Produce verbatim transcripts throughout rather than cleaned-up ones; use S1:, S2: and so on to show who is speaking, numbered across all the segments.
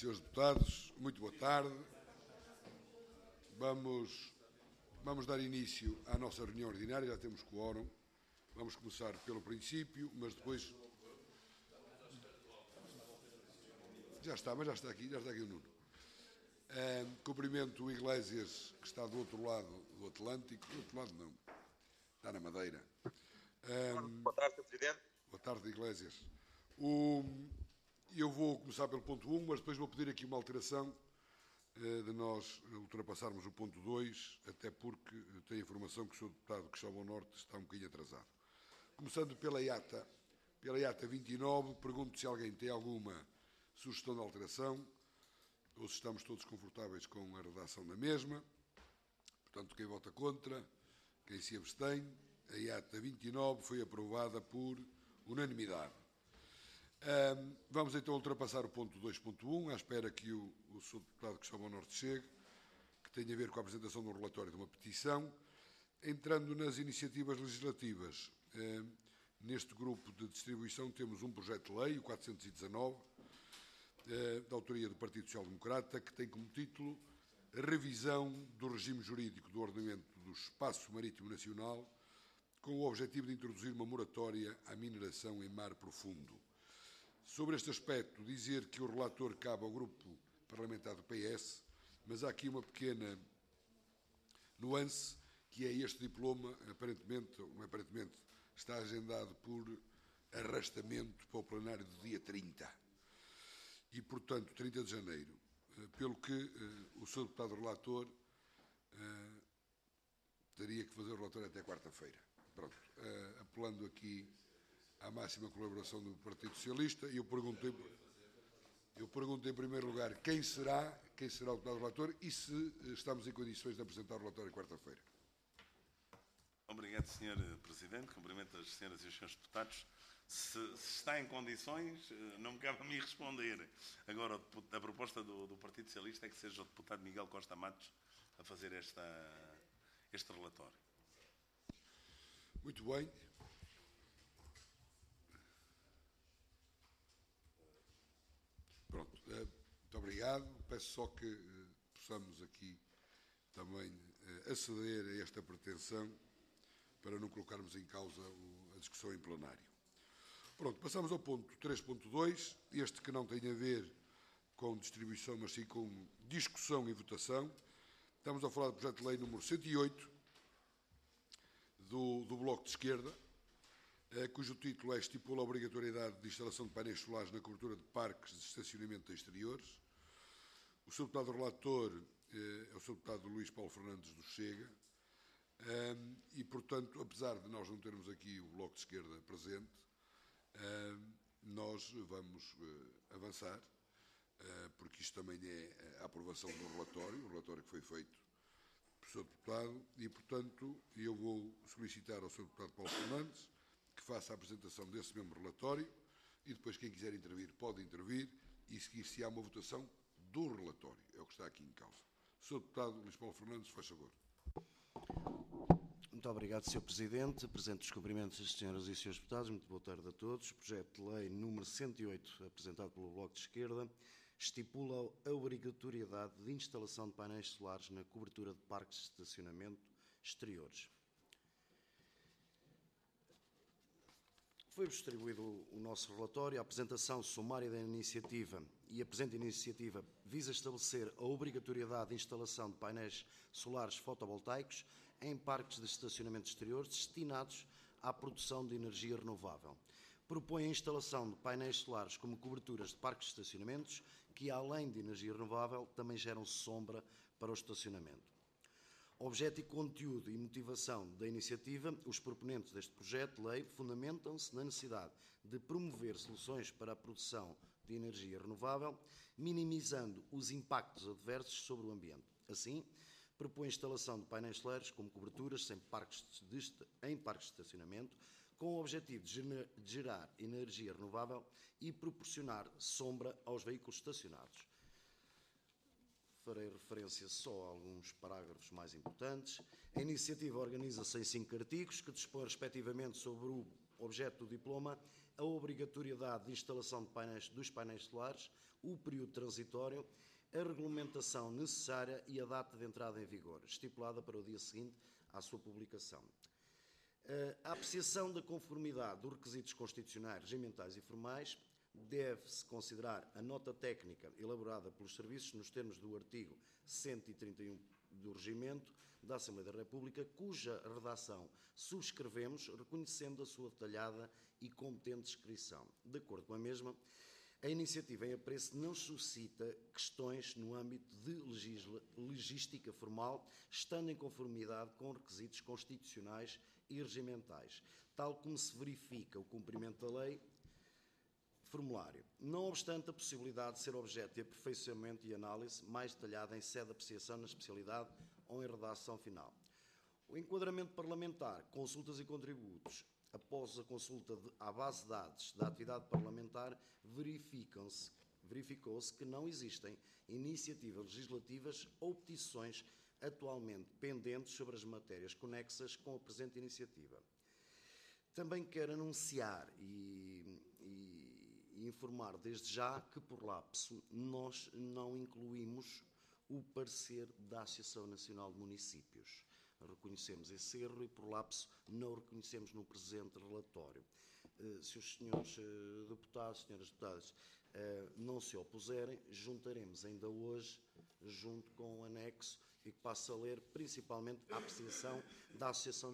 S1: senhores deputados, muito boa tarde. Vamos, vamos dar início à nossa reunião ordinária, já temos quórum. Vamos começar pelo princípio, mas depois... Já está, mas já está aqui, já está aqui o Nuno. Uh, cumprimento o Iglesias, que está do outro lado do Atlântico. Do outro lado não, está na Madeira. Uh,
S2: boa tarde, senhor Presidente.
S1: Boa tarde, Iglesias. O... Eu vou começar pelo ponto um, mas depois vou pedir aqui uma alteração uh, de nós ultrapassarmos o ponto dois, até porque tenho a informação que o senhor deputado Cristóvão Norte está um bocadinho atrasado. Começando pela I A T A, pela I A T A vinte e nove, pergunto se alguém tem alguma sugestão de alteração, ou se estamos todos confortáveis com a redação da mesma. Portanto, quem vota contra, quem se abstém, a I A T A vinte e nove foi aprovada por unanimidade. Um, vamos então ultrapassar o ponto dois ponto um, à espera que o, o senhor deputado Cristóvão Norte chegue, que tem a ver com a apresentação de um relatório de uma petição. Entrando nas iniciativas legislativas, um, neste grupo de distribuição temos um projeto de lei, o quatrocentos e dezanove, uh, da autoria do Partido Social Democrata, que tem como título Revisão do regime jurídico do ordenamento do espaço marítimo nacional, com o objetivo de introduzir uma moratória à mineração em mar profundo. Sobre este aspecto, dizer que o relator cabe ao grupo parlamentar do P S, mas há aqui uma pequena nuance, que é este diploma, aparentemente, aparentemente está agendado por arrastamento para o plenário do dia trinta. E, portanto, trinta de janeiro, pelo que uh, o senhor deputado relator uh, teria que fazer o relatório até quarta-feira. Pronto, uh, apelando aqui à máxima colaboração do Partido Socialista, e eu pergunto, eu pergunto em primeiro lugar quem será, quem será o deputado relator e se estamos em condições de apresentar o relatório quarta-feira.
S3: Obrigado, senhor Presidente. Cumprimento as senhoras e os senhores deputados. Se, se está em condições, não me cabe a mim responder. Agora, a proposta do, do Partido Socialista é que seja o deputado Miguel Costa Matos a fazer esta, este relatório.
S1: Muito bem. Pronto, muito obrigado. Peço só que possamos aqui também aceder a esta pretensão para não colocarmos em causa a discussão em plenário. Pronto, passamos ao ponto três ponto dois, este que não tem a ver com distribuição, mas sim com discussão e votação. Estamos a falar do projeto de lei número cento e oito do, do Bloco de Esquerda, cujo título é Estipula a obrigatoriedade de instalação de painéis solares na cobertura de parques de estacionamento exteriores. O senhor deputado relator é o senhor deputado Luís Paulo Fernandes do Chega e, portanto, apesar de nós não termos aqui o Bloco de Esquerda presente, nós vamos avançar, porque isto também é a aprovação do relatório, o relatório que foi feito pelo senhor deputado, e, portanto, eu vou solicitar ao senhor deputado Paulo Fernandes que faça a apresentação desse mesmo relatório e depois quem quiser intervir pode intervir e seguir-se-á uma votação do relatório. É o que está aqui em causa. senhor Deputado Luís Paulo Fernandes, faz favor.
S4: Muito obrigado, senhor Presidente. Apresento os cumprimentos das senhoras e senhores deputados. Muito boa tarde a todos. O projeto de lei número cento e oito, apresentado pelo Bloco de Esquerda, estipula a obrigatoriedade de instalação de painéis solares na cobertura de parques de estacionamento exteriores. Foi-vos distribuído o nosso relatório. A apresentação sumária da iniciativa e a presente iniciativa visa estabelecer a obrigatoriedade de instalação de painéis solares fotovoltaicos em parques de estacionamento exteriores destinados à produção de energia renovável. Propõe a instalação de painéis solares como coberturas de parques de estacionamentos que, além de energia renovável, também geram sombra para o estacionamento. Objeto e conteúdo e motivação da iniciativa, os proponentes deste projeto de lei fundamentam-se na necessidade de promover soluções para a produção de energia renovável, minimizando os impactos adversos sobre o ambiente. Assim, propõe a instalação de painéis solares como coberturas em parques de, em parques de estacionamento, com o objetivo de gerar energia renovável e proporcionar sombra aos veículos estacionados. Farei referência só a alguns parágrafos mais importantes. A iniciativa organiza-se em cinco artigos, que dispõem respectivamente sobre o objeto do diploma, a obrigatoriedade de instalação de painéis, dos painéis solares, o período transitório, a regulamentação necessária e a data de entrada em vigor, estipulada para o dia seguinte à sua publicação. A apreciação da conformidade dos requisitos constitucionais, regimentais e formais deve-se considerar a nota técnica elaborada pelos serviços nos termos do artigo cento e trinta e um do Regimento da Assembleia da República, cuja redação subscrevemos, reconhecendo a sua detalhada e competente descrição. De acordo com a mesma, a iniciativa em apreço não suscita questões no âmbito de legística formal, estando em conformidade com requisitos constitucionais e regimentais, tal como se verifica o cumprimento da lei. Formulário. Não obstante a possibilidade de ser objeto de aperfeiçoamento e análise mais detalhada em sede de apreciação na especialidade ou em redação final. O enquadramento parlamentar, consultas e contributos, após a consulta de, à base de dados da atividade parlamentar, verificam-se, verificou-se que não existem iniciativas legislativas ou petições atualmente pendentes sobre as matérias conexas com a presente iniciativa. Também quero anunciar e, e, e informar desde já que, por lapso, nós não incluímos o parecer da Associação Nacional de Municípios. Reconhecemos esse erro e, por lapso, não o reconhecemos no presente relatório. Se os senhores deputados, senhoras deputadas, não se opuserem, juntaremos ainda hoje, junto com o anexo, e que passo a ler principalmente a apreciação da Associação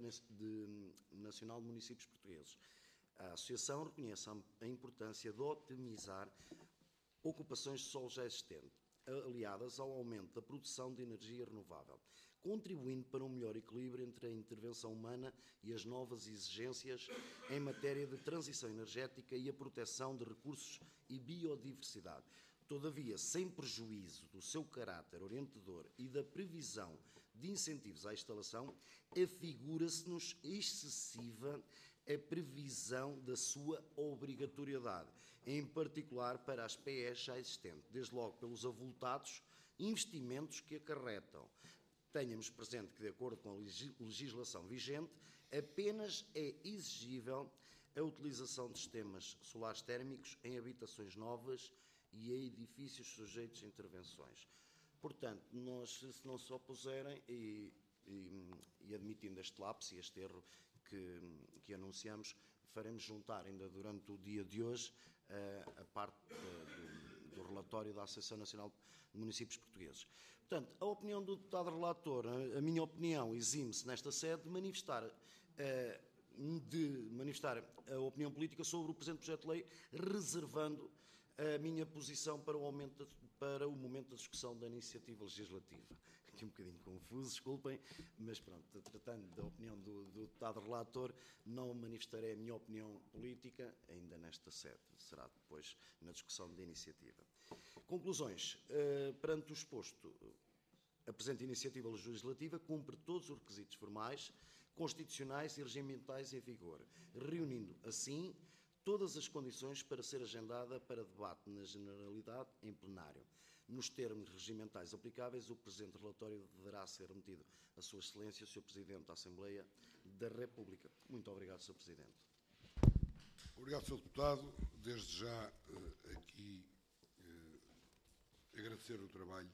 S4: Nacional de Municípios Portugueses. A Associação reconhece a importância de otimizar ocupações de solo já existente, aliadas ao aumento da produção de energia renovável, contribuindo para um melhor equilíbrio entre a intervenção humana e as novas exigências em matéria de transição energética e a proteção de recursos e biodiversidade. Todavia, sem prejuízo do seu caráter orientador e da previsão de incentivos à instalação, afigura-se-nos excessiva a previsão da sua obrigatoriedade, em particular para as P Es já existentes, desde logo pelos avultados investimentos que acarretam. Tenhamos presente que, de acordo com a legislação vigente, apenas é exigível a utilização de sistemas solares térmicos em habitações novas e em edifícios sujeitos a intervenções. Portanto, nós, se não se opuserem, e, e, e admitindo este lapso e este erro que, que anunciamos, faremos juntar ainda durante o dia de hoje a, a parte do, do relatório da Associação Nacional de Municípios Portugueses. Portanto, a opinião do deputado relator, a, a minha opinião, exime-se nesta sede de manifestar, uh, de manifestar a opinião política sobre o presente projeto de lei, reservando a minha posição para o, aumento, para o momento da discussão da iniciativa legislativa. Aqui um bocadinho confuso, desculpem, mas pronto, tratando da opinião do, do deputado relator, não manifestarei a minha opinião política ainda nesta sede, será depois na discussão da iniciativa. Conclusões. Uh, perante o exposto, a presente iniciativa legislativa cumpre todos os requisitos formais, constitucionais e regimentais em vigor, reunindo, assim, todas as condições para ser agendada para debate na generalidade em plenário. Nos termos regimentais aplicáveis, o presente relatório deverá ser remetido a Sua Excelência, o senhor Presidente da Assembleia da República. Muito obrigado, senhor Presidente.
S1: Obrigado, senhor Deputado. Desde já, aqui, agradecer o trabalho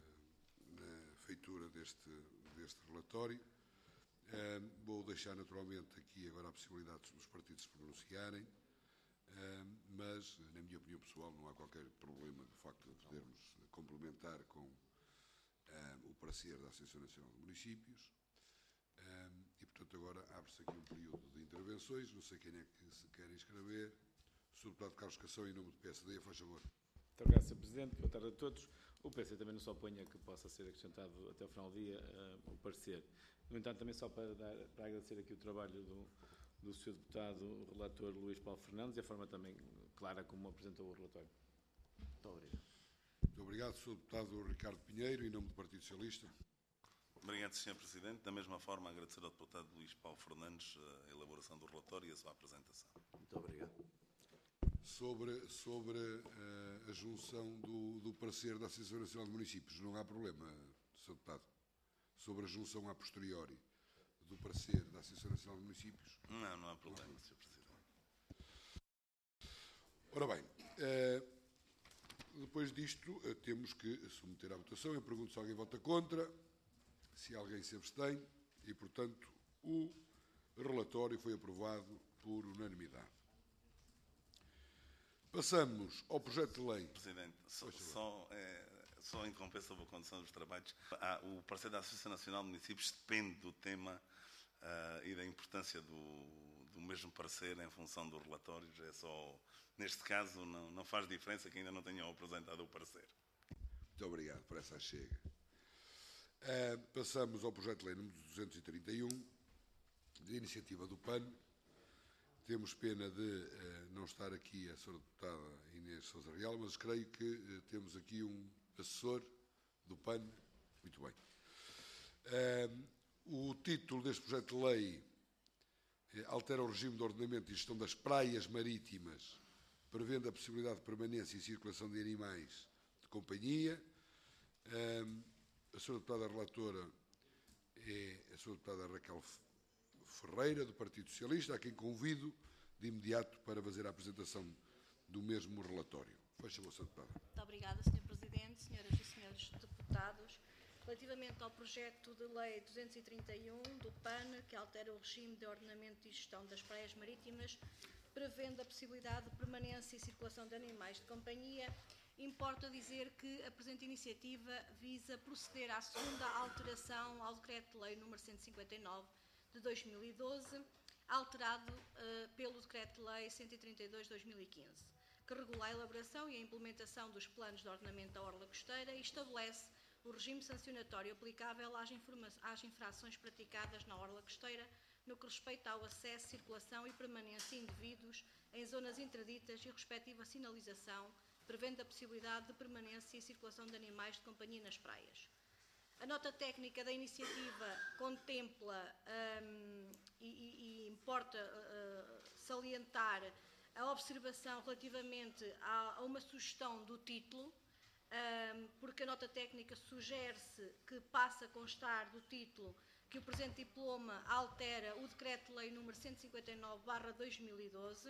S1: na feitura deste, deste relatório. Vou deixar, naturalmente, aqui agora a possibilidade dos partidos se pronunciarem. Uh, mas, na minha opinião pessoal, não há qualquer problema do facto de podermos complementar com uh, o parecer da Associação Nacional de Municípios. Uh, e, portanto, agora abre-se aqui um período de intervenções. Não sei quem é que se quer inscrever. senhor Deputado Carlos Cação, em nome do P S D, faz favor.
S2: Muito obrigado, senhor Presidente. Boa tarde a todos. O P S D também não se opõe a que possa ser acrescentado até o final do dia uh, o parecer. No entanto, também só para, dar, para agradecer aqui o trabalho do do senhor Deputado, o relator Luís Paulo Fernandes, e a forma também clara como apresentou o relatório.
S4: Muito obrigado.
S1: Muito obrigado, senhor Deputado Ricardo Pinheiro, em nome do Partido Socialista.
S3: Obrigado, senhor Presidente. Da mesma forma, agradecer ao deputado Luís Paulo Fernandes a elaboração do relatório e a sua apresentação.
S4: Muito obrigado.
S1: Sobre, sobre uh, a junção do, do parecer da Associação Nacional de Municípios, não há problema, senhor Deputado? Sobre a junção a posteriori do parecer da Associação Nacional de Municípios?
S3: Não, não há problema, senhor Presidente.
S1: Ora bem, eh, depois disto eh, temos que submeter à votação. Eu pergunto se alguém vota contra, se alguém se abstém e, portanto, o relatório foi aprovado por unanimidade. Passamos ao projeto de lei.
S3: Presidente, só, só, é, só interromper sobre a condução dos trabalhos. Ah, o parecer da Associação Nacional de Municípios depende do tema ah, e da importância do, do mesmo parecer em função dos relatórios. É só, neste caso, não, não faz diferença que ainda não tenham apresentado o parecer.
S1: Muito obrigado por essa chega. Uh, passamos ao projeto de lei número duzentos e trinta e um, de iniciativa do P A N. Temos pena de uh, não estar aqui a senhora deputada Inês Sousa Real, mas creio que uh, temos aqui um assessor do P A N. Muito bem. Uh, o título deste projeto de lei uh, altera o regime de ordenamento e gestão das praias marítimas, prevendo a possibilidade de permanência e circulação de animais de companhia. Uh, a senhora deputada relatora é a senhora deputada Raquel Ferreira, do Partido Socialista, a quem convido de imediato para fazer a apresentação do mesmo relatório. Faz favor, senhora deputada.
S5: Muito obrigada, senhor Presidente, senhoras e senhores deputados. Relativamente ao projeto de lei duzentos e trinta e um do P A N, que altera o regime de ordenamento e gestão das praias marítimas, prevendo a possibilidade de permanência e circulação de animais de companhia, importa dizer que a presente iniciativa visa proceder à segunda alteração ao Decreto-Lei número cento e cinquenta e nove de dois mil e doze, alterado uh, pelo Decreto-Lei cento e trinta e dois de dois mil e quinze, que regula a elaboração e a implementação dos planos de ordenamento da orla costeira e estabelece o regime sancionatório aplicável às, às infrações praticadas na orla costeira no que respeita ao acesso, circulação e permanência de indivíduos em zonas interditas e respectiva sinalização, prevendo a possibilidade de permanência e circulação de animais de companhia nas praias. A nota técnica da iniciativa contempla um, e, e, e importa uh, salientar a observação relativamente a, a uma sugestão do título, um, porque a nota técnica sugere-se que passe a constar do título que o presente diploma altera o Decreto-Lei número cento e cinquenta e nove barra dois mil e doze.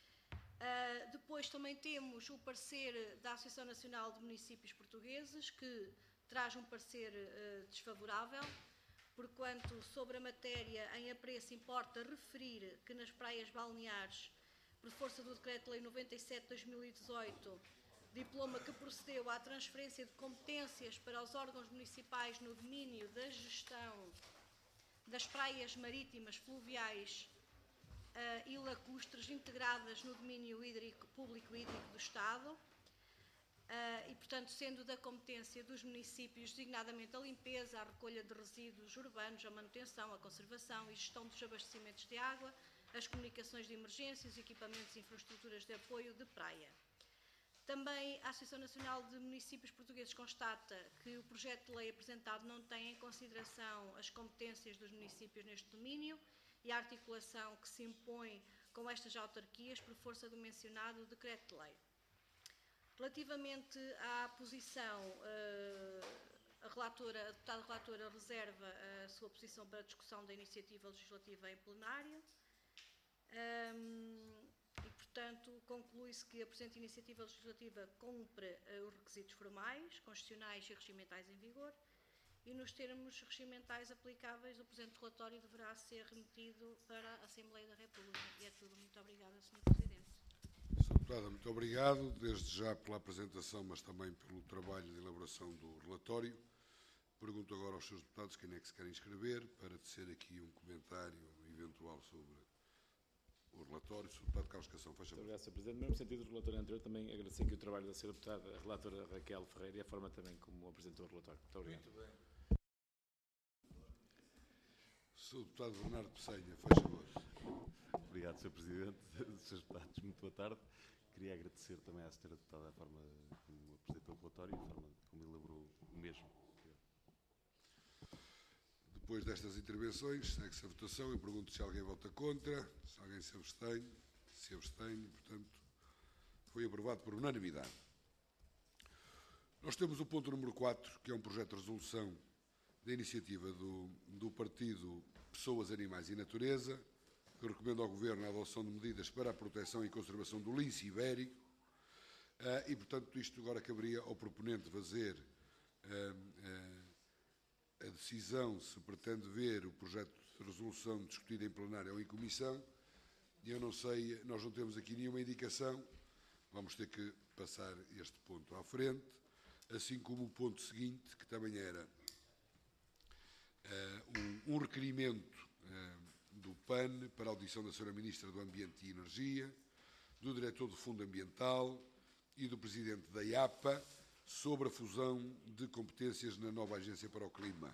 S5: Uh, depois também temos o parecer da Associação Nacional de Municípios Portugueses, que traz um parecer uh, desfavorável, porquanto sobre a matéria em apreço importa referir que nas praias balneares, por força do Decreto-Lei noventa e sete barra dois mil e dezoito, diploma que procedeu à transferência de competências para os órgãos municipais no domínio da gestão das praias marítimas, fluviais uh, e lacustres integradas no domínio hídrico, público hídrico do Estado, uh, e, portanto, sendo da competência dos municípios, designadamente a limpeza, a recolha de resíduos urbanos, a manutenção, a conservação e gestão dos abastecimentos de água, as comunicações de emergência, os equipamentos e infraestruturas de apoio de praia. Também a Associação Nacional de Municípios Portugueses constata que o projeto de lei apresentado não tem em consideração as competências dos municípios neste domínio e a articulação que se impõe com estas autarquias por força do mencionado decreto-lei. Relativamente à posição, a relatora, a deputada relatora reserva a sua posição para a discussão da iniciativa legislativa em plenário. Um, E, portanto, conclui-se que a presente iniciativa legislativa cumpre uh, os requisitos formais, constitucionais e regimentais em vigor e, nos termos regimentais aplicáveis, o presente relatório deverá ser remetido para a Assembleia da República. E é tudo. Muito obrigada, senhor Presidente.
S1: senhora Deputada, muito obrigado, desde já pela apresentação, mas também pelo trabalho de elaboração do relatório. Pergunto agora aos senhores deputados quem é que se querem inscrever para tecer aqui um comentário eventual sobre o relatório. senhor Deputado Carlos Cação, faz favor.
S2: Muito obrigado, senhor Presidente. No mesmo sentido do relatório anterior, também agradecer aqui o trabalho da senhora deputada, a relatora Raquel Ferreira, e a forma também como apresentou o relatório. Muito obrigado.
S6: Muito bem.
S1: senhor Deputado Bernardo Pessanha, faz favor.
S7: Obrigado, senhor Presidente. senhores Deputados, muito boa tarde. Queria agradecer também à senhora deputada a forma como apresentou o relatório e a forma como elaborou o mesmo.
S1: Depois destas intervenções, segue-se a votação. Eu pergunto se alguém vota contra, se alguém se abstém, se abstém, portanto, foi aprovado por unanimidade. Nós temos o ponto número quatro, que é um projeto de resolução da iniciativa do, do Partido Pessoas, Animais e Natureza, que recomenda ao Governo a adoção de medidas para a proteção e conservação do lince ibérico, Uh, e, portanto, isto agora caberia ao proponente fazer uh, uh, a decisão se pretende ver o projeto de resolução discutido em plenário ou em comissão. E eu não sei, nós não temos aqui nenhuma indicação, vamos ter que passar este ponto à frente, assim como o ponto seguinte, que também era uh, um, um requerimento uh, do P A N para a audição da senhora Ministra do Ambiente e Energia, do Diretor do Fundo Ambiental e do Presidente da I A P A sobre a fusão de competências na nova Agência para o Clima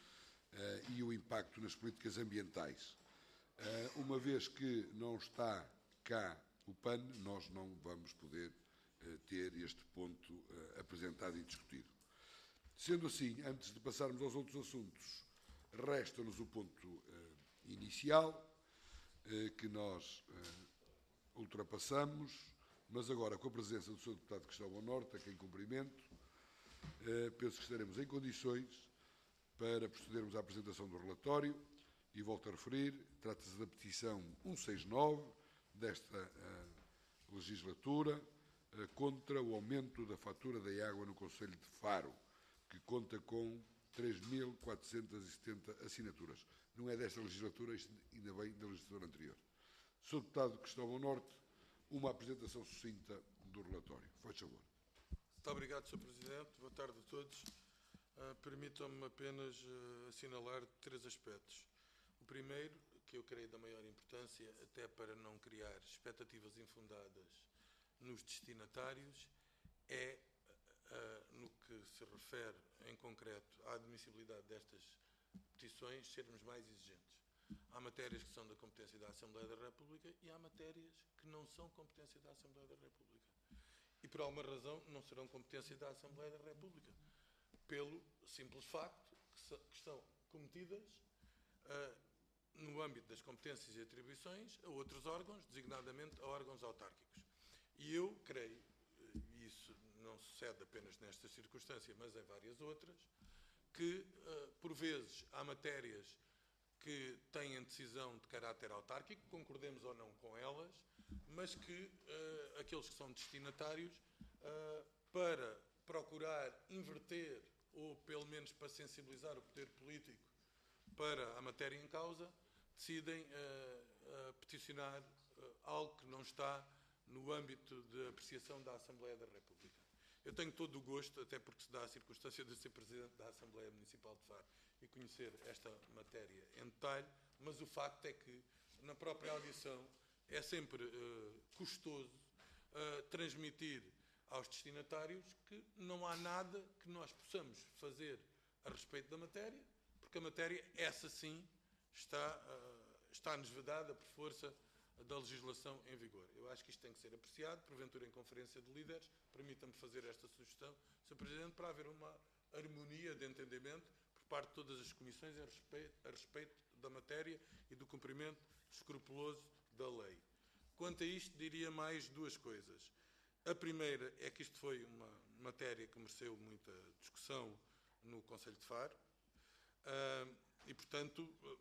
S1: uh, e o impacto nas políticas ambientais. Uh, uma vez que não está cá o P A N, nós não vamos poder uh, ter este ponto uh, apresentado e discutido. Sendo assim, antes de passarmos aos outros assuntos, resta-nos o ponto uh, inicial, uh, que nós uh, ultrapassamos, mas agora com a presença do senhor Deputado Cristóvão Norte, a quem cumprimento, uh, penso que estaremos em condições para procedermos à apresentação do relatório. E volto a referir, trata-se da petição cento e sessenta e nove desta uh, legislatura uh, contra o aumento da fatura da água no Concelho de Faro, que conta com três mil quatrocentas e setenta assinaturas. Não é desta legislatura, isto ainda vem da legislatura anterior. senhor Deputado Cristóvão Norte, uma apresentação sucinta do relatório. Faz favor.
S6: Muito obrigado, senhor Presidente. Boa tarde a todos. Uh, Permitam-me apenas uh, assinalar três aspectos. O primeiro, que eu creio da maior importância, até para não criar expectativas infundadas nos destinatários, é, uh, no que se refere em concreto à admissibilidade destas petições, sermos mais exigentes. Há matérias que são da competência da Assembleia da República e há matérias que não são competência da Assembleia da República. E por alguma razão não serão competência da Assembleia da República, pelo simples facto que estão cometidas uh, no âmbito das competências e atribuições a outros órgãos, designadamente a órgãos autárquicos. E eu creio, e isso não sucede apenas nestas circunstâncias, mas em várias outras, que, uh, por vezes, há matérias que têm decisão de caráter autárquico, concordemos ou não com elas, mas que uh, aqueles que são destinatários, uh, para procurar inverter, ou pelo menos para sensibilizar o poder político para a matéria em causa, decidem uh, uh, peticionar uh, algo que não está no âmbito de apreciação da Assembleia da República. Eu tenho todo o gosto, até porque se dá a circunstância de ser Presidente da Assembleia Municipal de Faro e conhecer esta matéria em detalhe, mas o facto é que, na própria audição, é sempre uh, custoso uh, transmitir aos destinatários que não há nada que nós possamos fazer a respeito da matéria, porque a matéria, essa sim, está, uh, está-nos vedada por força da legislação em vigor. Eu acho que isto tem que ser apreciado, porventura em conferência de líderes, permita-me fazer esta sugestão, senhor Presidente, para haver uma harmonia de entendimento por parte de todas as comissões a respeito, a respeito da matéria e do cumprimento escrupuloso da lei. Quanto a isto, diria mais duas coisas. A primeira é que isto foi uma matéria que mereceu muita discussão no Concelho de Faro uh, e, portanto, uh,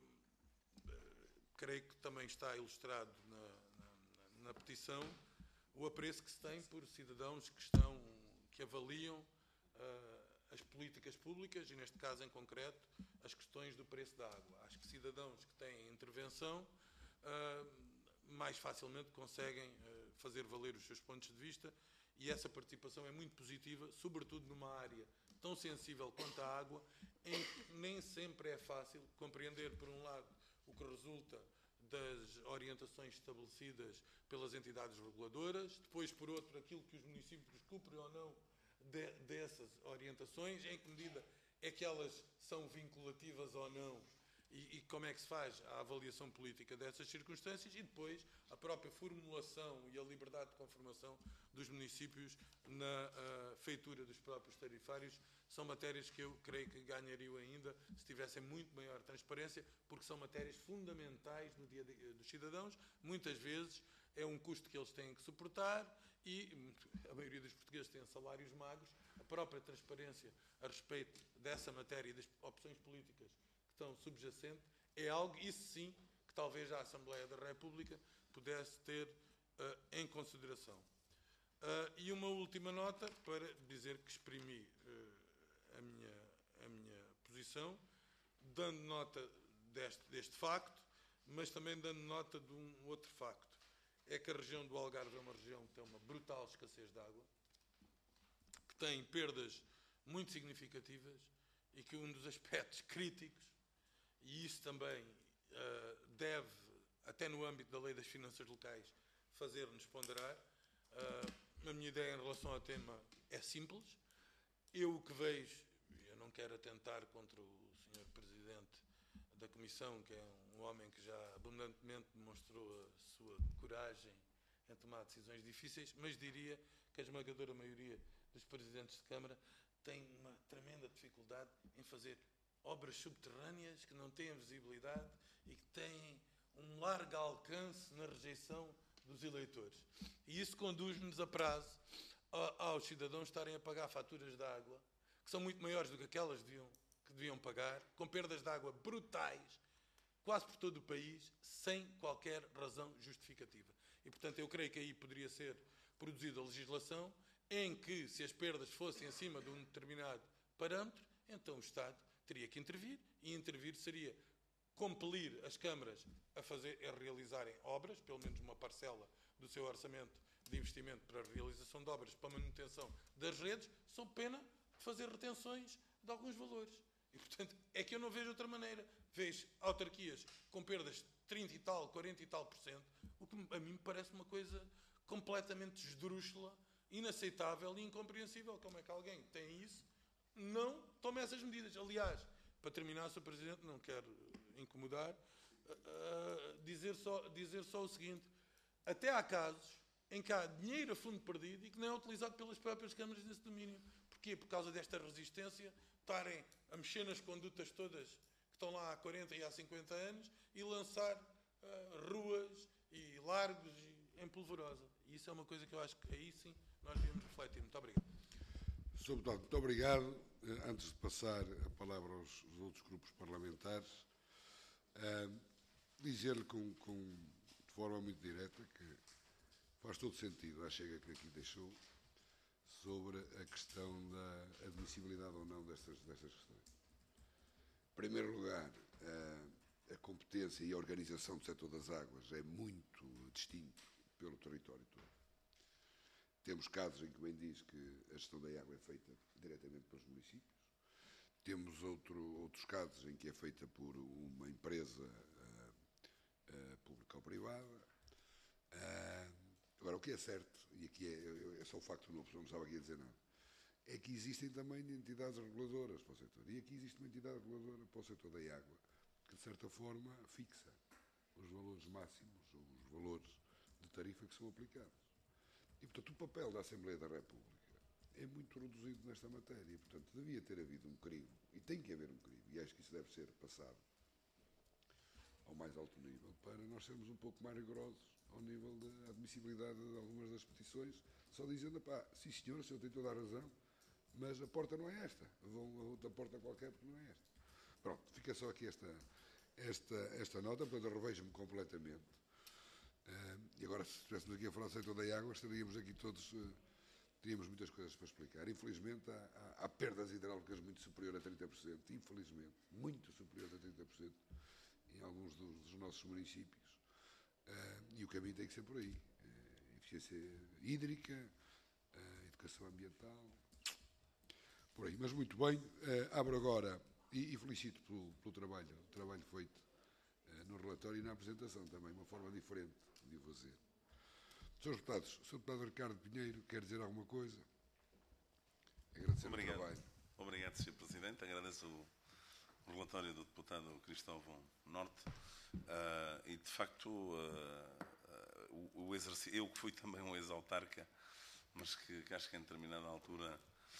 S6: creio que também está ilustrado na, na, na petição o apreço que se tem por cidadãos que, estão, que avaliam uh, as políticas públicas e, neste caso em concreto, as questões do preço da água. Acho que cidadãos que têm intervenção uh, mais facilmente conseguem uh, fazer valer os seus pontos de vista e essa participação é muito positiva, sobretudo numa área tão sensível quanto a água, em que nem sempre é fácil compreender, por um lado, o que resulta das orientações estabelecidas pelas entidades reguladoras, depois, por outro, aquilo que os municípios cumprem ou não de, dessas orientações, em que medida é que elas são vinculativas ou não, e, e como é que se faz a avaliação política dessas circunstâncias, e depois a própria formulação e a liberdade de conformação dos municípios na uh, feitura dos próprios tarifários, são matérias que eu creio que ganhariam ainda se tivessem muito maior transparência, porque são matérias fundamentais no dia a dia dos cidadãos. Muitas vezes é um custo que eles têm que suportar e a maioria dos portugueses tem salários magros. A própria transparência a respeito dessa matéria e das opções políticas que estão subjacentes é algo, isso sim, que talvez a Assembleia da República pudesse ter uh, em consideração. Uh, e uma última nota para dizer que exprimi uh, a, minha, a minha posição, dando nota deste, deste facto, mas também dando nota de um outro facto. É que a região do Algarve é uma região que tem uma brutal escassez de água, que tem perdas muito significativas e que um dos aspectos críticos, e isso também uh, deve, até no âmbito da Lei das Finanças Locais, fazer-nos ponderar. Uh, a minha ideia em relação ao tema é simples. Eu o que vejo, eu não quero atentar contra o senhor Presidente da Comissão, que é um homem que já abundantemente demonstrou a sua coragem em tomar decisões difíceis, mas diria que a esmagadora maioria dos Presidentes de Câmara tem uma tremenda dificuldade em fazer obras subterrâneas que não têm visibilidade e que têm um largo alcance na rejeição dos eleitores. E isso conduz-nos a prazo aos cidadãos estarem a pagar faturas de água que são muito maiores do que aquelas deviam, que deviam pagar, com perdas de água brutais, quase por todo o país, sem qualquer razão justificativa. E, portanto, eu creio que aí poderia ser produzida a legislação em que, se as perdas fossem acima de um determinado parâmetro, então o Estado teria que intervir, e intervir seria compelir as câmaras a, fazer, a realizarem obras, pelo menos uma parcela do seu orçamento de investimento para a realização de obras para a manutenção das redes, sob pena de fazer retenções de alguns valores. E, portanto, é que eu não vejo outra maneira. Vejo autarquias com perdas de trinta e tal, quarenta e tal por cento, o que a mim me parece uma coisa completamente esdrúxula, inaceitável e incompreensível. Como é que alguém que tem isso não toma essas medidas? Aliás, para terminar, senhor Presidente, não quero incomodar, uh, uh, dizer, só, dizer só o seguinte: até há casos em que há dinheiro a fundo perdido e que não é utilizado pelas próprias câmaras nesse domínio. Porquê? Por causa desta resistência, estarem a mexer nas condutas todas que estão lá há quarenta e há cinquenta anos e lançar uh, ruas e largos em polvorosa. E isso é uma coisa que eu acho que aí sim nós devíamos refletir. Muito obrigado.
S1: senhor Deputado, muito obrigado. Antes de passar a palavra aos, aos outros grupos parlamentares, uh, dizer-lhe com, com, de forma muito direta que faz todo sentido a chega que aqui deixou sobre a questão da admissibilidade ou não destas, destas questões. Em primeiro lugar, a, a competência e a organização do setor das águas é muito distinto pelo território todo. Temos casos em que bem diz que a gestão da água é feita diretamente pelos municípios. Temos outro, outros casos em que é feita por uma empresa uh, uh, pública ou privada. Uh, agora, o que é certo, e aqui é, é só o facto novo, não estava aqui a dizer nada, é que existem também entidades reguladoras para o setor. E aqui existe uma entidade reguladora para o setor da água, que de certa forma fixa os valores máximos, os valores de tarifa que são aplicados. E, portanto, o papel da Assembleia da República é muito reduzido nesta matéria. E, portanto, devia ter havido um crivo, e tem que haver um crivo, e acho que isso deve ser passado ao mais alto nível, para nós sermos um pouco mais rigorosos ao nível da admissibilidade de algumas das petições, só dizendo, pá, sim senhor, o senhor tem toda a razão, mas a porta não é esta, vão a outra porta qualquer porque não é esta. Pronto, fica só aqui esta, esta, esta nota, portanto eu revejo-me completamente. Uh, e agora, se estivéssemos aqui a falar do setor da água, estaríamos aqui todos, uh, teríamos muitas coisas para explicar. Infelizmente, há, há, há perdas hidráulicas muito superiores a trinta por cento, infelizmente, muito superiores a trinta por cento em alguns dos, dos nossos municípios. Uh, e o caminho tem que ser por aí. Uh, eficiência hídrica, uh, educação ambiental, por aí. Mas muito bem, uh, abro agora, e, e felicito pelo, pelo trabalho, o trabalho feito uh, no relatório e na apresentação também, uma forma diferente de o fazer. senhores Deputados, o senhor Deputado Ricardo Pinheiro quer dizer alguma coisa? Agradecer
S3: Obrigado.
S1: o trabalho.
S3: Obrigado, senhor Presidente. Agradeço o, o relatório do deputado Cristóvão Norte. Uh, e, de facto, uh, uh, o, o exercício, eu que fui também um ex-autarca, mas que, que acho que em determinada altura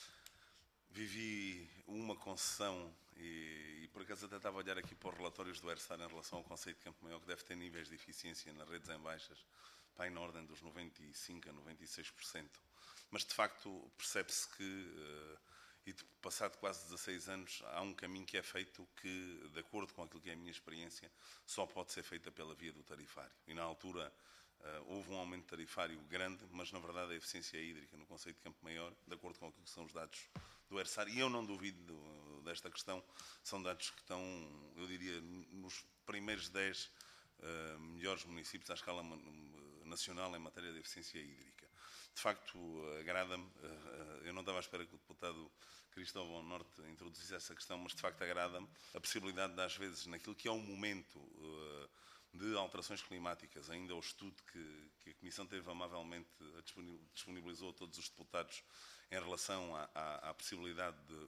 S3: vivi uma concessão e, e, por acaso, até estava a olhar aqui para os relatórios do ERSAR em relação ao Conceito de Campo Maior, que deve ter níveis de eficiência nas redes em baixas, pá, na ordem dos noventa e cinco por cento a noventa e seis por cento. Mas, de facto, percebe-se que, uh, e de, passado quase dezasseis anos, há um caminho que é feito que, de acordo com aquilo que é a minha experiência, só pode ser feita pela via do tarifário. E, na altura, Uh, houve um aumento tarifário grande, mas na verdade a eficiência hídrica no conceito de Campo Maior, de acordo com aquilo que são os dados do ERSAR, e eu não duvido do, desta questão, são dados que estão, eu diria, nos primeiros dez uh, melhores municípios à escala nacional em matéria de eficiência hídrica. De facto, agrada-me, uh, eu não estava à espera que o deputado Cristóvão Norte introduzisse essa questão, mas de facto agrada-me a possibilidade de, às vezes, naquilo que é um momento uh, de alterações climáticas, ainda o estudo que, que a Comissão teve amavelmente, disponibilizou a todos os deputados em relação à, à, à possibilidade de,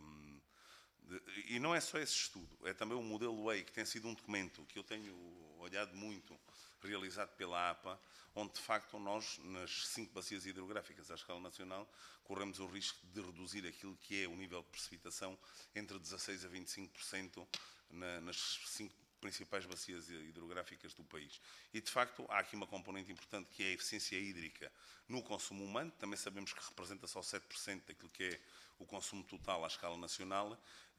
S3: de, de... E não é só esse estudo, é também o modelo W E I, que tem sido um documento que eu tenho olhado muito, realizado pela A P A, onde de facto nós, nas cinco bacias hidrográficas à escala nacional, corremos o risco de reduzir aquilo que é o nível de precipitação entre dezasseis por cento a vinte e cinco por cento na, nas cinco principais bacias hidrográficas do país. E, de facto, há aqui uma componente importante que é a eficiência hídrica no consumo humano. Também sabemos que representa só sete por cento daquilo que é o consumo total à escala nacional,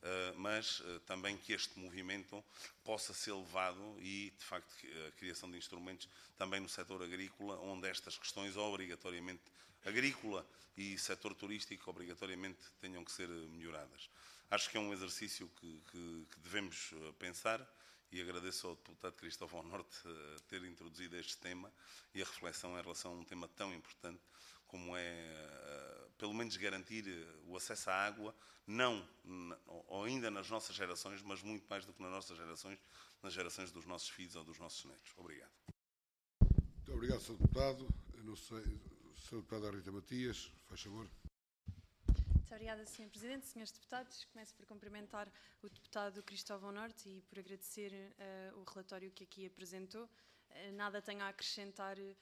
S3: mas também que este movimento possa ser levado e, de facto, a criação de instrumentos também no setor agrícola, onde estas questões obrigatoriamente agrícola e setor turístico obrigatoriamente tenham que ser melhoradas. Acho que é um exercício que, que, que devemos pensar e agradeço ao deputado Cristóvão Norte ter introduzido este tema e a reflexão em relação a um tema tão importante como é, pelo menos, garantir o acesso à água, não ou ainda nas nossas gerações, mas muito mais do que nas nossas gerações, nas gerações dos nossos filhos ou dos nossos netos. Obrigado.
S1: Muito obrigado, senhor Deputado. Eu não sei, senhor Deputado Rita Matias, faz favor.
S8: Muito obrigada, senhor Presidente. Senhores Deputados, começo por cumprimentar o Deputado Cristóvão Norte e por agradecer uh, o relatório que aqui apresentou. Uh, nada tenho a acrescentar uh,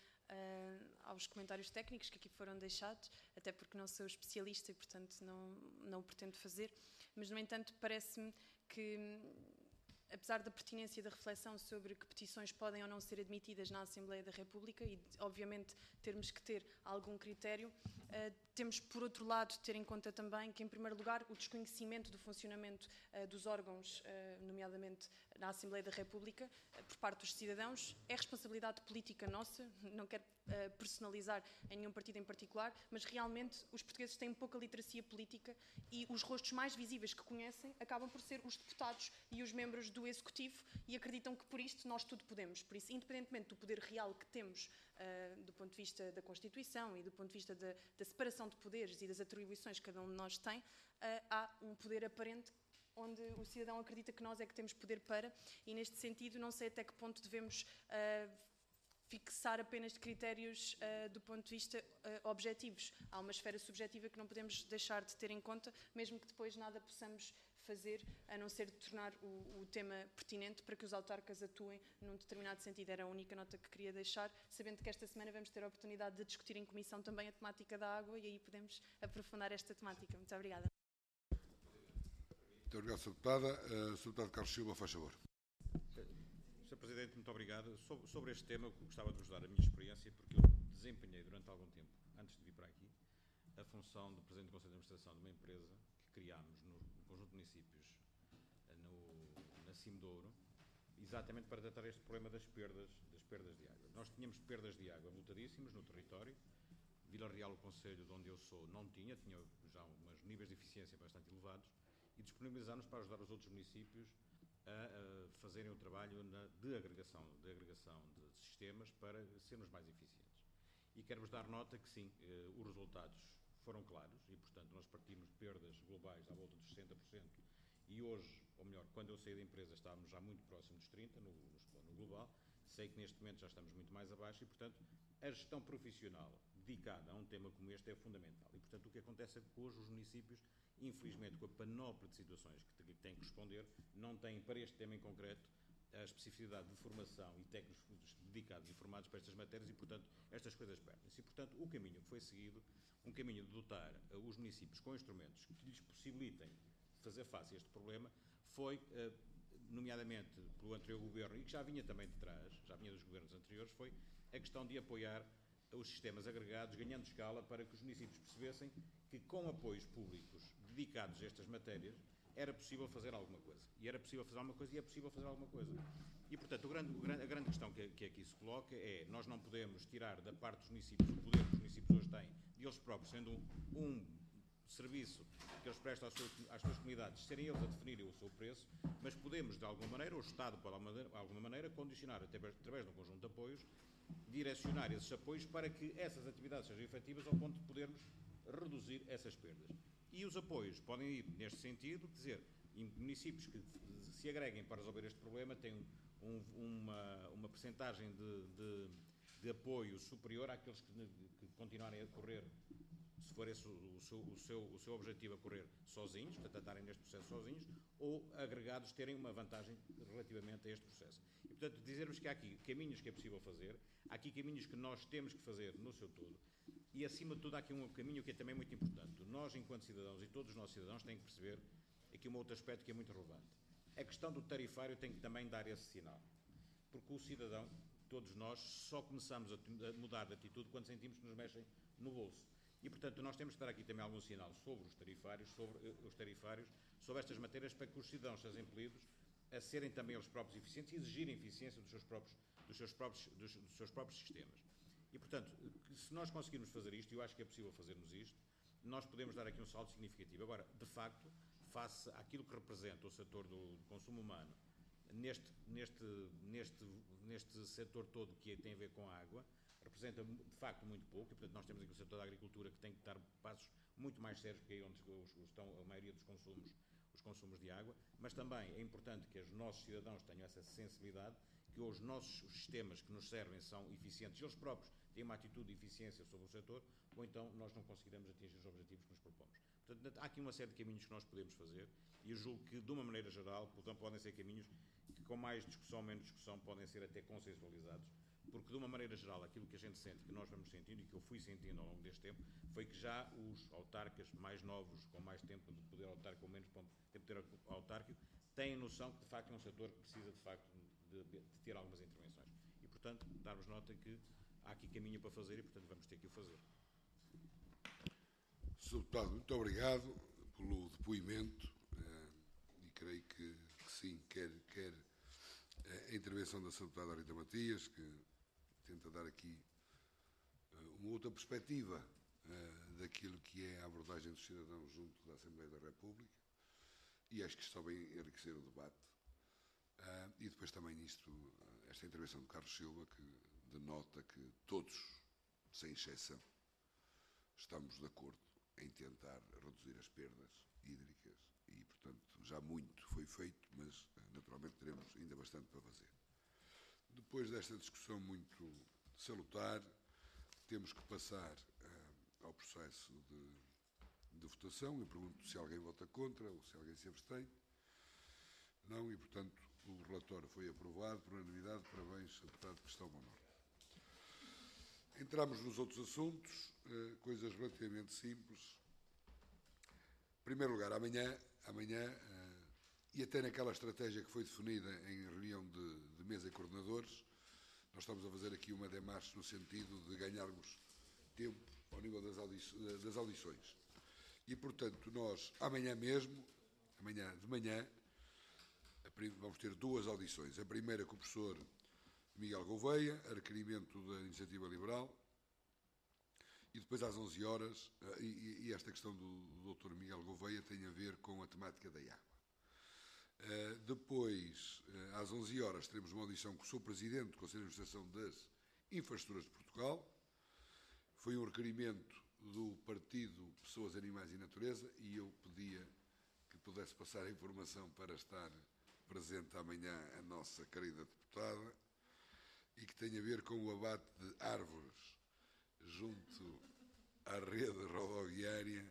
S8: aos comentários técnicos que aqui foram deixados, até porque não sou especialista e, portanto, não, não o pretendo fazer. Mas, no entanto, parece-me que, apesar da pertinência da reflexão sobre que petições podem ou não ser admitidas na Assembleia da República e, obviamente, termos que ter algum critério, uh, temos, por outro lado, de ter em conta também que, em primeiro lugar, o desconhecimento do funcionamento uh, dos órgãos, uh, nomeadamente na Assembleia da República, uh, por parte dos cidadãos, é responsabilidade política nossa, não quero uh, personalizar em nenhum partido em particular, mas realmente os portugueses têm pouca literacia política e os rostos mais visíveis que conhecem acabam por ser os deputados e os membros do Executivo e acreditam que por isto nós tudo podemos. Por isso, independentemente do poder real que temos uh, do ponto de vista da Constituição e do ponto de vista da, da separação de poderes e das atribuições que cada um de nós tem, uh, há um poder aparente onde o cidadão acredita que nós é que temos poder para, e neste sentido não sei até que ponto devemos uh, fixar apenas critérios uh, do ponto de vista uh, objetivos. Há uma esfera subjetiva que não podemos deixar de ter em conta, mesmo que depois nada possamos fazer, a não ser de tornar o, o tema pertinente para que os autarcas atuem num determinado sentido. Era a única nota que queria deixar, sabendo que esta semana vamos ter a oportunidade de discutir em comissão também a temática da água e aí podemos aprofundar esta temática. Muito obrigada.
S1: Muito obrigado, senhor Deputada. Uh, senhor Deputado Carlos Silva, faz favor.
S9: senhor Presidente, muito obrigado. Sobre, sobre este tema, eu gostava de vos dar a minha experiência, porque eu desempenhei durante algum tempo, antes de vir para aqui, a função de Presidente do Conselho de Administração de uma empresa que criámos no, no conjunto de municípios no, na Cimo de Ouro, exatamente para tratar este problema das perdas, das perdas de água. Nós tínhamos perdas de água notadíssimas no território. Vila Real, o concelho de onde eu sou, não tinha, tinha já uns níveis de eficiência bastante elevados, e disponibilizámos para ajudar os outros municípios a, a fazerem o trabalho na, de, agregação, de agregação de sistemas para sermos mais eficientes. E quero-vos dar nota que sim, eh, os resultados foram claros e, portanto, nós partimos de perdas globais à volta dos sessenta por cento e hoje, ou melhor, quando eu saí da empresa estávamos já muito próximo dos trinta por cento no, no, no global. Sei que neste momento já estamos muito mais abaixo e, portanto, a gestão profissional dedicada a um tema como este é fundamental. E, portanto, o que acontece é que hoje os municípios, infelizmente, com a panóplia de situações que têm que responder, não têm, para este tema em concreto, a especificidade de formação e técnicos dedicados e formados para estas matérias e, portanto, estas coisas perdem-se. E, portanto, o caminho que foi seguido, um caminho de dotar os municípios com instrumentos que lhes possibilitem fazer face a este problema, foi, nomeadamente pelo anterior governo, e que já vinha também de trás, já vinha dos governos anteriores, foi a questão de apoiar os sistemas agregados, ganhando escala para que os municípios percebessem que, com apoios públicos dedicados a estas matérias, era possível fazer alguma coisa. E era possível fazer alguma coisa e é possível fazer alguma coisa. E, portanto, o grande, o grande, a grande questão que, que aqui se coloca é nós não podemos tirar da parte dos municípios o poder que os municípios hoje têm, de eles próprios, sendo um, um serviço que eles prestam às suas, às suas comunidades, serem eles a definirem o seu preço, mas podemos, de alguma maneira, o Estado pode, de alguma maneira, condicionar, através de um conjunto de apoios, direcionar esses apoios para que essas atividades sejam efetivas ao ponto de podermos reduzir essas perdas. E os apoios podem ir neste sentido, quer dizer, municípios que se agreguem para resolver este problema têm um, uma, uma percentagem de, de, de apoio superior àqueles que, que continuarem a correr, se for esse o seu, o, seu, o seu objetivo, a correr sozinhos, portanto, a estarem neste processo sozinhos, ou agregados terem uma vantagem relativamente a este processo. E, portanto, dizermos que há aqui caminhos que é possível fazer, há aqui caminhos que nós temos que fazer no seu todo, e, acima de tudo, há aqui um caminho que é também muito importante. Nós, enquanto cidadãos, e todos os nossos cidadãos, têm que perceber aqui um outro aspecto que é muito relevante. A questão do tarifário tem que também dar esse sinal. Porque o cidadão, todos nós, só começamos a mudar de atitude quando sentimos que nos mexem no bolso. E, portanto, nós temos que dar aqui também algum sinal sobre os tarifários, sobre os tarifários, sobre estas matérias, para que os cidadãos sejam impelidos a serem também eles próprios eficientes e exigirem eficiência dos seus próprios, dos seus próprios, dos, dos seus próprios sistemas. E, portanto, se nós conseguirmos fazer isto, e eu acho que é possível fazermos isto, nós podemos dar aqui um salto significativo. Agora, de facto, face àquilo que representa o setor do consumo humano, neste, neste, neste, neste setor todo que tem a ver com a água, representa de facto muito pouco, e portanto nós temos aqui o setor da agricultura que tem que dar passos muito mais sérios, porque é onde estão a maioria dos consumos, os consumos de água, mas também é importante que os nossos cidadãos tenham essa sensibilidade, que os nossos sistemas que nos servem são eficientes, eles próprios têm uma atitude de eficiência sobre o setor, ou então nós não conseguiremos atingir os objetivos que nos propomos. Portanto, há aqui uma série de caminhos que nós podemos fazer, e eu julgo que, de uma maneira geral, portanto, podem ser caminhos que, com mais discussão, menos discussão, podem ser até consensualizados, porque, de uma maneira geral, aquilo que a gente sente, que nós vamos sentindo, e que eu fui sentindo ao longo deste tempo, foi que já os autarcas mais novos, com mais tempo de poder autárquico, ou menos tempo de poder autárquico, têm noção que, de facto, é um setor que precisa, de facto, de, de ter algumas intervenções. E, portanto, darmos nota que há aqui caminho para fazer e, portanto, vamos ter que o fazer.
S1: senhor Deputado, muito obrigado pelo depoimento eh, e creio que, que sim, quer, quer a intervenção da senhora Deputada Rita Matias, que tenta dar aqui uh, uma outra perspectiva uh, daquilo que é a abordagem dos cidadãos junto da Assembleia da República, e acho que isto só vem enriquecer o debate. Uh, e depois também isto, uh, esta intervenção de Carlos Silva, que denota que todos, sem exceção, estamos de acordo em tentar reduzir as perdas hídricas e, portanto, já muito foi feito, mas naturalmente teremos ainda bastante para fazer. Depois desta discussão muito salutar, temos que passar uh, ao processo de, de votação. Eu pergunto se alguém vota contra ou se alguém se abstém. Não, e, portanto, o relatório foi aprovado por unanimidade. Parabéns, senhor Deputado Cristóvão Norte. Entramos nos outros assuntos, uh, coisas relativamente simples. Em primeiro lugar, amanhã, amanhã uh, e até naquela estratégia que foi definida em reunião de, de mesa e coordenadores, nós estamos a fazer aqui uma demarche no sentido de ganharmos tempo ao nível das, audi das audições. E, portanto, nós, amanhã mesmo, amanhã de manhã, vamos ter duas audições. A primeira com o professor Miguel Gouveia, a requerimento da Iniciativa Liberal, e depois às onze horas, e, e esta questão do, do doutor Miguel Gouveia tem a ver com a temática da água. Uh, depois, uh, às onze horas, teremos uma audição com o senhor Presidente do Conselho de Administração das Infraestruturas de Portugal. Foi um requerimento do Partido Pessoas, Animais e Natureza, e eu pedia que pudesse passar a informação para estar presente amanhã a nossa querida deputada, e que tem a ver com o abate de árvores junto à rede rodoviária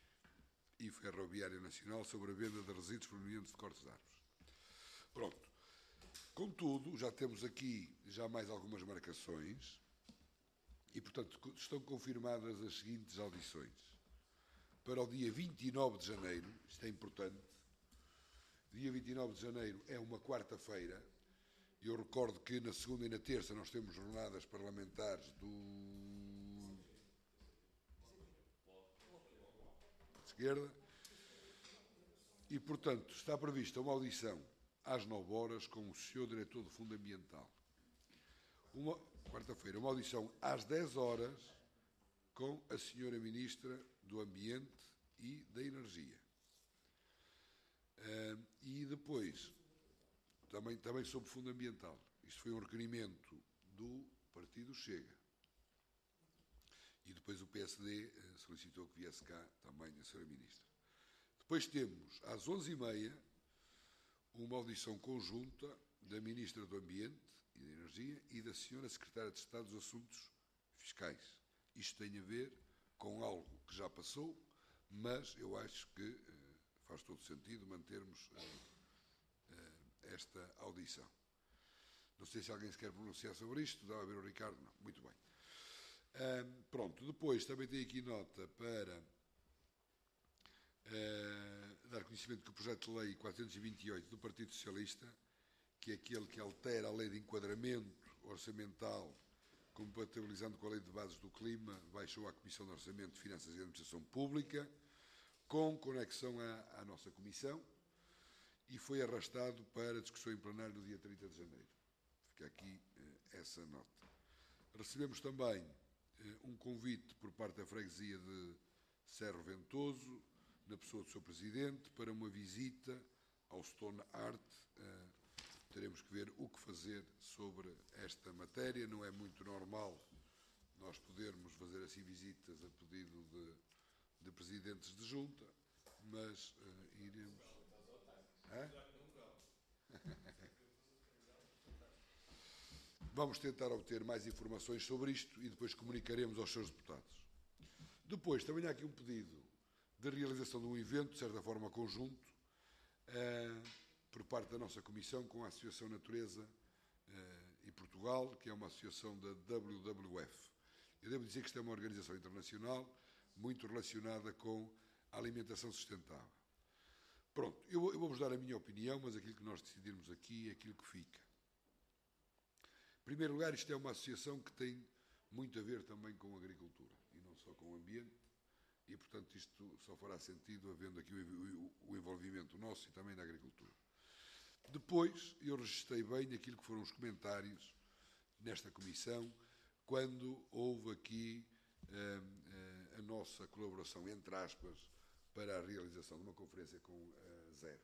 S1: e ferroviária nacional sobre a venda de resíduos provenientes de cortes de árvores. Pronto. Contudo, já temos aqui já mais algumas marcações e, portanto, estão confirmadas as seguintes audições. Para o dia vinte e nove de janeiro, isto é importante, dia vinte e nove de janeiro é uma quarta-feira. Eu recordo que na segunda e na terça nós temos jornadas parlamentares do esquerda e, portanto, está prevista uma audição às nove horas, com o senhor Diretor do Fundo Ambiental. Uma, quarta-feira, uma audição às dez horas, com a senhora Ministra do Ambiente e da Energia. Uh, e depois, também, também sobre o Fundo Ambiental. Isto foi um requerimento do Partido Chega. E depois o P S D uh, solicitou que viesse cá também a senhora Ministra. Depois temos, às onze e meia, uma audição conjunta da Ministra do Ambiente e da Energia e da senhora Secretária de Estado dos Assuntos Fiscais. Isto tem a ver com algo que já passou, mas eu acho que uh, faz todo sentido mantermos uh, uh, esta audição. Não sei se alguém se quer pronunciar sobre isto. Dá a ver o Ricardo? Não. Muito bem. Uh, pronto. Depois também tenho aqui nota para uh, dar conhecimento que o projeto de lei quatrocentos e vinte e oito do Partido Socialista, que é aquele que altera a lei de enquadramento orçamental, compatibilizando com a Lei de Bases do Clima, baixou à Comissão de Orçamento, Finanças e Administração Pública, com conexão à, à nossa Comissão, e foi arrastado para discussão em plenário no dia trinta de janeiro. Fica aqui eh, essa nota. Recebemos também eh, um convite por parte da freguesia de Cerro Ventoso, na pessoa do seu Presidente, para uma visita ao Stone Art. Eh, Teremos que ver o que fazer sobre esta matéria. Não é muito normal nós podermos fazer assim visitas a pedido de, de presidentes de junta, mas uh, iremos... Hã? Vamos tentar obter mais informações sobre isto e depois comunicaremos aos seus deputados. Depois, também há aqui um pedido de realização de um evento, de certa forma conjunto, uh, por parte da nossa Comissão com a Associação Natureza uh, e Portugal, que é uma associação da W W F. Eu devo dizer que isto é uma organização internacional muito relacionada com a alimentação sustentável. Pronto, eu, eu vou-vos dar a minha opinião, mas aquilo que nós decidirmos aqui é aquilo que fica. Em primeiro lugar, isto é uma associação que tem muito a ver também com a agricultura, e não só com o ambiente, e, portanto, isto só fará sentido havendo aqui o, o, o envolvimento nosso e também da agricultura. Depois, eu registrei bem aquilo que foram os comentários nesta comissão, quando houve aqui uh, uh, a nossa colaboração, entre aspas, para a realização de uma conferência com uh, Zero.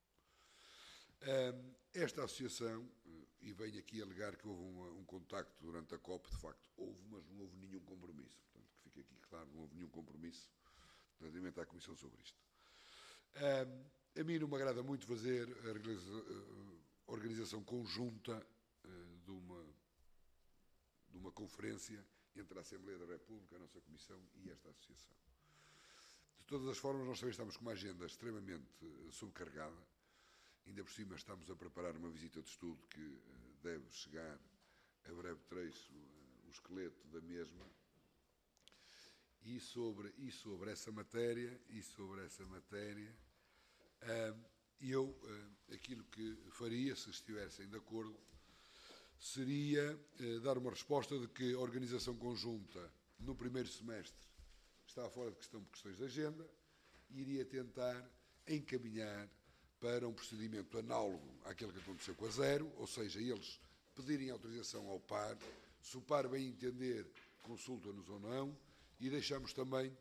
S1: Uh, esta associação, uh, e venho aqui alegar que houve um, um contacto durante a COP, de facto houve, mas não houve nenhum compromisso. Portanto, que fique aqui claro, não houve nenhum compromisso relativamente à comissão sobre isto. Uh, A mim não me agrada muito fazer a organização conjunta de uma, de uma conferência entre a Assembleia da República, a nossa Comissão e esta associação. De todas as formas, nós também estamos com uma agenda extremamente subcarregada. Ainda por cima estamos a preparar uma visita de estudo que deve chegar a breve trecho, o esqueleto da mesma. E sobre, e sobre essa matéria, e sobre essa matéria, E eu, aquilo que faria, se estivessem de acordo, seria dar uma resposta de que a organização conjunta, no primeiro semestre, está fora de questão por questões de agenda, e iria tentar encaminhar para um procedimento análogo àquele que aconteceu com a Zero, ou seja, eles pedirem autorização ao P A R, se o P A R bem entender, consulta-nos ou não, e deixamos também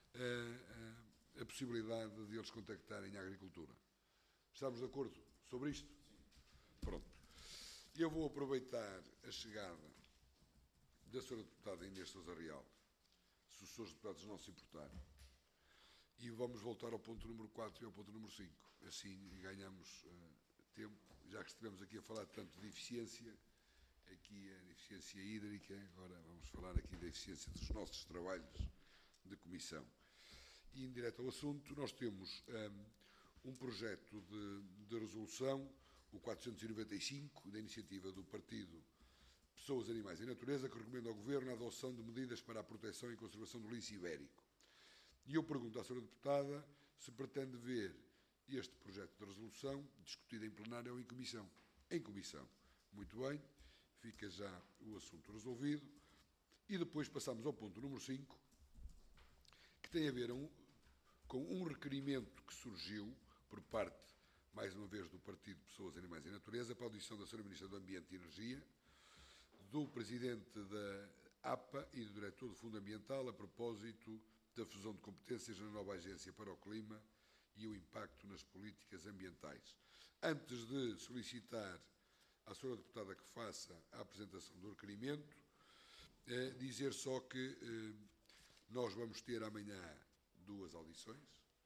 S1: a possibilidade de eles contactarem a agricultura. Estamos de acordo sobre isto? Sim. Pronto. Eu vou aproveitar a chegada da senhora deputada Inês Sousa Real, se os senhores deputados não se importarem, e vamos voltar ao ponto número quatro e ao ponto número cinco. Assim ganhamos uh, tempo, já que estivemos aqui a falar tanto de eficiência, aqui a eficiência hídrica, agora vamos falar aqui da eficiência dos nossos trabalhos de comissão. E, em direto ao assunto, nós temos um, um projeto de, de resolução, o quatrocentos e noventa e cinco, da iniciativa do Partido Pessoas, Animais e Natureza, que recomenda ao Governo a adoção de medidas para a proteção e conservação do lince ibérico. E eu pergunto à senhora deputada se pretende ver este projeto de resolução discutido em plenário ou em comissão. Em comissão. Muito bem, fica já o assunto resolvido. E depois passamos ao ponto número cinco, que tem a ver um, com um requerimento que surgiu por parte mais uma vez do Partido Pessoas, Animais e Natureza, para a audição da senhora Ministra do Ambiente e Energia, do Presidente da A P A e do Diretor do Fundo Ambiental a propósito da fusão de competências na nova Agência para o Clima e o impacto nas políticas ambientais. Antes de solicitar à senhora Deputada que faça a apresentação do requerimento, eh, dizer só que eh, nós vamos ter amanhã duas audições,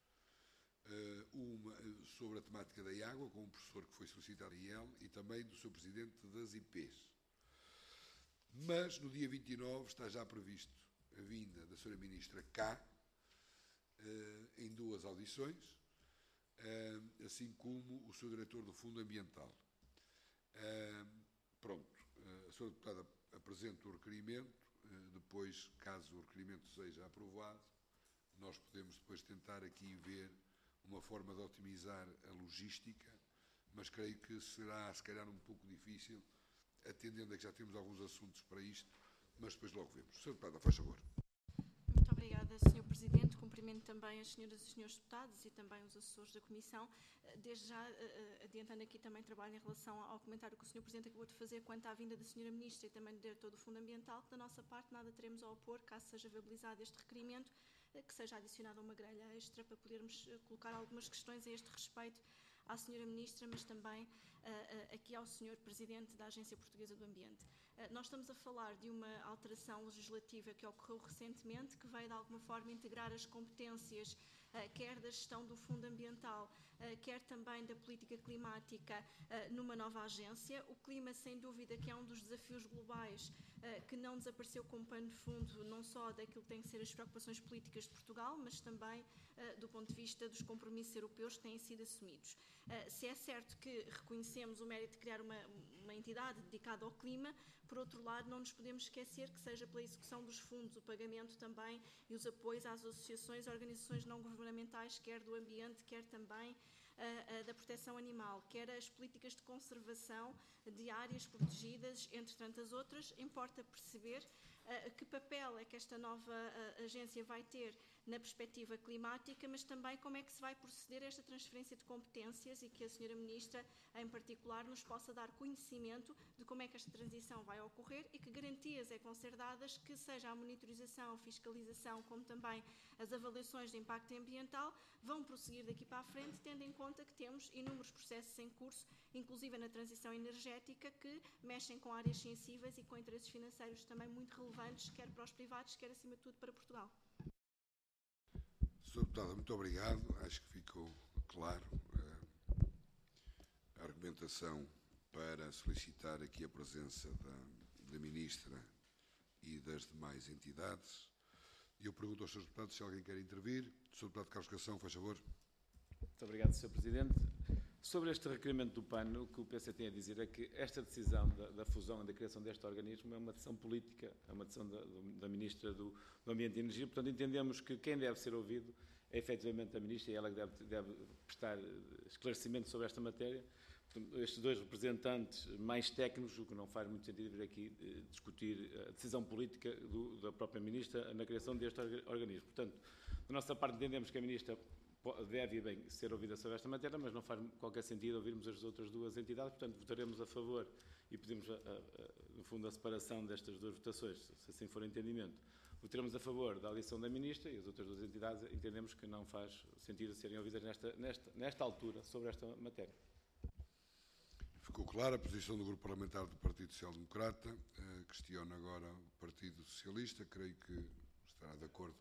S1: eh, uma sobre a temática da água, com um professor que foi solicitado em I E L, e também do seu Presidente das I Ps. Mas, no dia vinte e nove, está já previsto a vinda da senhora Ministra cá, eh, em duas audições, eh, assim como o seu Diretor do Fundo Ambiental. Eh, pronto, eh, a senhora Deputada apresenta o requerimento, eh, depois, caso o requerimento seja aprovado, nós podemos depois tentar aqui ver uma forma de otimizar a logística, mas creio que será, se calhar, um pouco difícil, atendendo a que já temos alguns assuntos para isto, mas depois logo vemos. senhora Deputada, faz favor.
S5: Muito obrigada, senhor Presidente. Cumprimento também as senhoras e senhores deputados e também os assessores da Comissão. Desde já, adiantando aqui também trabalho em relação ao comentário que o senhor Presidente acabou de fazer quanto à vinda da senhora Ministra e também do Diretor do Fundo Ambiental, que da nossa parte nada teremos a opor, caso seja viabilizado este requerimento, que seja adicionada uma grelha extra para podermos colocar algumas questões a este respeito à senhora Ministra, mas também uh, aqui ao senhor Presidente da Agência Portuguesa do Ambiente. Uh, nós estamos a falar de uma alteração legislativa que ocorreu recentemente, que veio de alguma forma integrar as competências, uh, quer da gestão do Fundo Ambiental, uh, quer também da política climática, uh, numa nova agência. O clima, sem dúvida, que é um dos desafios globais uh, que não desapareceu como pano de fundo, não só daquilo que tem que ser as preocupações políticas de Portugal, mas também uh, do ponto de vista dos compromissos europeus que têm sido assumidos. Uh, se é certo que reconhecemos o mérito de criar uma, uma entidade dedicada ao clima, por outro lado, não nos podemos esquecer que seja pela execução dos fundos, o pagamento também e os apoios às associações e organizações não governamentais, quer do ambiente, quer também uh, uh, da proteção animal, quer as políticas de conservação de áreas protegidas, entre tantas outras. Importa perceber uh, que papel é que esta nova uh, agência vai ter na perspectiva climática, mas também como é que se vai proceder a esta transferência de competências e que a senhora Ministra, em particular, nos possa dar conhecimento de como é que esta transição vai ocorrer e que garantias é que vão ser dadas que seja a monitorização, fiscalização, como também as avaliações de impacto ambiental vão prosseguir daqui para a frente, tendo em conta que temos inúmeros processos em curso, inclusive na transição energética, que mexem com áreas sensíveis e com interesses financeiros também muito relevantes, quer para os privados, quer acima de tudo para Portugal.
S1: senhora Deputada, muito obrigado. Acho que ficou claro uh, a argumentação para solicitar aqui a presença da, da Ministra e das demais entidades. E eu pergunto aos senhores deputados se alguém quer intervir. senhor Deputado Carlos Cação, faz favor.
S2: Muito obrigado, senhor Presidente. Sobre este requerimento do P A N, o que o P C tem a dizer é que esta decisão da, da fusão e da criação deste organismo é uma decisão política, é uma decisão da, da Ministra do, do Ambiente e Energia. Portanto, entendemos que quem deve ser ouvido é efetivamente a Ministra e ela que deve, deve prestar esclarecimento sobre esta matéria. Portanto, estes dois representantes mais técnicos, o que não faz muito sentido vir aqui eh, discutir a decisão política do, da própria Ministra na criação deste organismo. Portanto, da nossa parte entendemos que a Ministra deve bem ser ouvida sobre esta matéria, mas não faz qualquer sentido ouvirmos as outras duas entidades, portanto votaremos a favor e pedimos, a, a, a, no fundo, a separação destas duas votações, se assim for entendimento. Votaremos a favor da audição da Ministra e as outras duas entidades entendemos que não faz sentido serem ouvidas nesta, nesta, nesta altura sobre esta matéria.
S1: Ficou clara a posição do Grupo Parlamentar do Partido Social Democrata. Uh, questiono agora o Partido Socialista, creio que estará de acordo.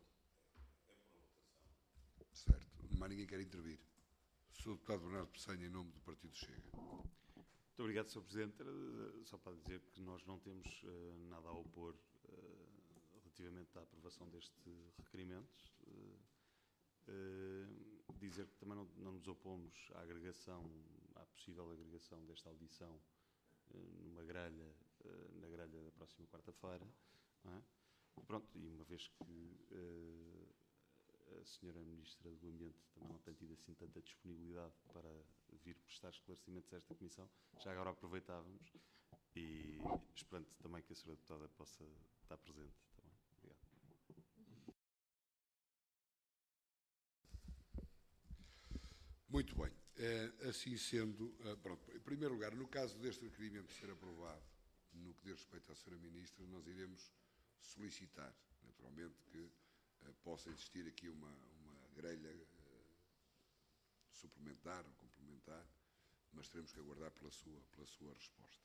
S1: Certo. Mas ninguém quer intervir. senhor Deputado Bernardo Pessanha, em nome do Partido Chega.
S7: Muito obrigado, senhor Presidente. Só para dizer que nós não temos uh, nada a opor uh, relativamente à aprovação deste requerimento. Uh, uh, dizer que também não, não nos opomos à agregação, à possível agregação desta audição uh, numa grelha, uh, na grelha da próxima quarta-feira. Não é? Pronto, e uma vez que uh, a senhora Ministra do Ambiente também não tem tido assim tanta disponibilidade para vir prestar esclarecimentos a esta Comissão, já agora aproveitávamos e esperando também que a senhora Deputada possa estar presente também. Obrigado.
S1: Muito bem. A Assim sendo, pronto, em primeiro lugar, no caso deste requerimento ser aprovado, no que diz respeito à senhora Ministra, nós iremos solicitar, naturalmente, que uh, possa existir aqui uma, uma grelha uh, suplementar ou complementar, mas teremos que aguardar pela sua, pela sua resposta.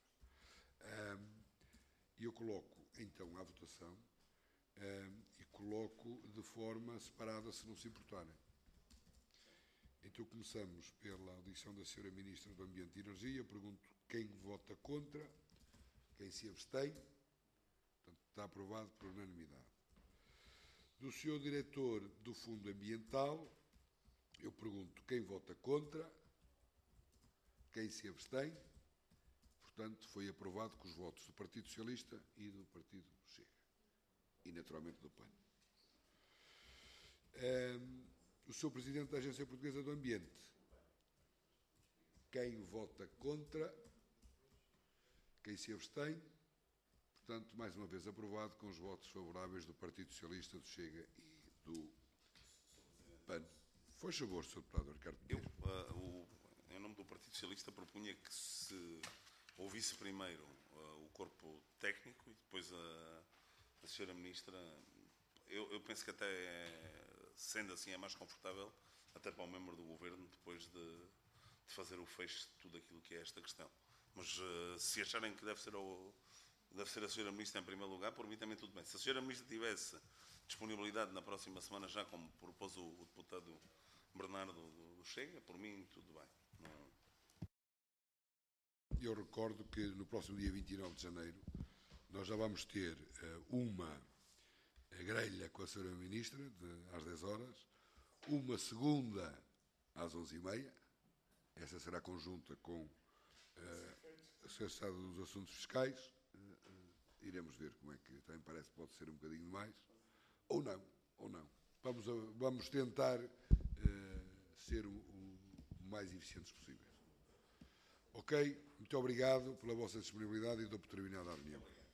S1: E um, eu coloco, então, à votação um, e coloco de forma separada, se não se importarem. Então, começamos pela audição da senhora Ministra do Ambiente e Energia. Eu pergunto quem vota contra, quem se abstém. Portanto, está aprovado por unanimidade. Do senhor Diretor do Fundo Ambiental, eu pergunto quem vota contra, quem se abstém. Portanto, foi aprovado com os votos do Partido Socialista e do Partido Chega. E, naturalmente, do P A N. Um, o senhor Presidente da Agência Portuguesa do Ambiente. Quem vota contra? Quem se abstém? Portanto, mais uma vez aprovado com os votos favoráveis do Partido Socialista, do Chega e do P A N. Foi favor, senhor Deputado Ricardo
S3: Eu,
S1: Pinheiro.
S3: uh, o, em nome do Partido Socialista, propunha que se ouvisse primeiro uh, o corpo técnico e depois a, a senhora Ministra. Eu, eu penso que até, sendo assim, é mais confortável até para um membro do Governo depois de, de fazer o fecho de tudo aquilo que é esta questão. Mas uh, se acharem que deve ser, o, deve ser a senhora Ministra em primeiro lugar, por mim também tudo bem. Se a senhora Ministra tivesse disponibilidade na próxima semana, já como propôs o, o deputado Bernardo do, do Chega, por mim tudo bem. Não...
S1: Eu recordo que no próximo dia vinte e nove de janeiro nós já vamos ter uh, uma grelha com a senhora Ministra, de, às dez horas, uma segunda às onze e meia, essa será conjunta com uh, a Secretaria de Estado dos Assuntos Fiscais, uh, uh, iremos ver como é que, também parece que pode ser um bocadinho mais, ou não, ou não. Vamos, a, vamos tentar uh, ser o, o mais eficientes possíveis. Ok? Muito obrigado pela vossa disponibilidade e dou por terminada a reunião.